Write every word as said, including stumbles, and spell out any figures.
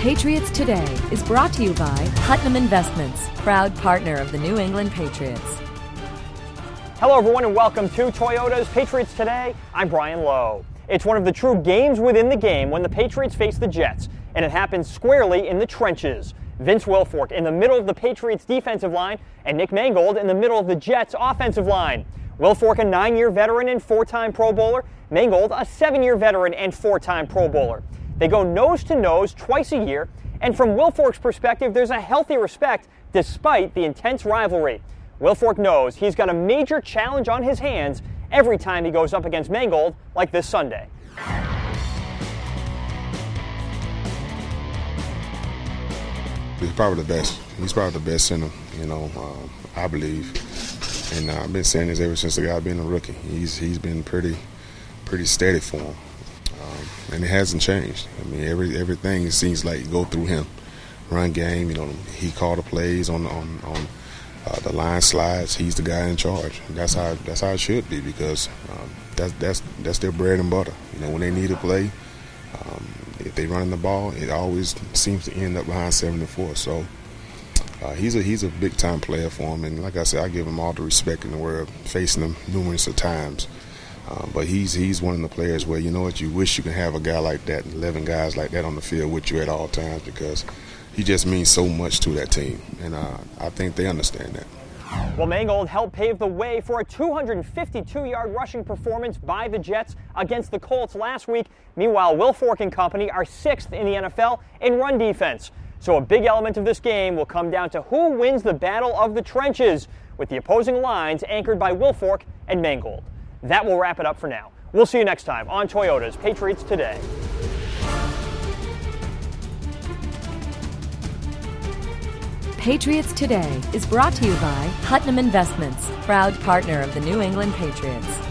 Patriots Today is brought to you by Putnam Investments, proud partner of the New England Patriots. Hello everyone and welcome to Toyota's Patriots Today. I'm Brian Lowe. It's one of the true games within the game when the Patriots face the Jets, and it happens squarely in the trenches. Vince Wilfork in the middle of the Patriots defensive line and Nick Mangold in the middle of the Jets offensive line. Wilfork, a nine-year veteran and four-time Pro Bowler. Mangold, a seven-year veteran and four-time Pro Bowler. They go nose-to-nose twice a year, and from Wilfork's perspective, there's a healthy respect despite the intense rivalry. Wilfork knows he's got a major challenge on his hands every time he goes up against Mangold, like this Sunday. He's probably the best. He's probably the best center, you know, um, I believe. And uh, I've been saying this ever since the guy being a rookie. He's he's been pretty pretty steady for him, um, and it hasn't changed. I mean, every everything seems like go through him. Run game, you know, he called the plays on on on uh, the line slides. He's the guy in charge. And that's how that's how it should be because um, that's that's that's their bread and butter. You know, when they need to play. Um, If they run the ball, it always seems to end up behind seven to four. So uh, he's a he's a big time player for him, and like I said, I give him all the respect in the world, facing him numerous of times. Uh, but he's he's one of the players where you know what, you wish you could have a guy like that, eleven guys like that on the field with you at all times because he just means so much to that team, and uh, I think they understand that. Well, Mangold helped pave the way for a two hundred fifty-two yard rushing performance by the Jets against the Colts last week. Meanwhile, Wilfork and company are sixth in the N F L in run defense. So a big element of this game will come down to who wins the battle of the trenches, with the opposing lines anchored by Wilfork and Mangold. That will wrap it up for now. We'll see you next time on Toyota's Patriots Today. Patriots Today is brought to you by Putnam Investments, proud partner of the New England Patriots.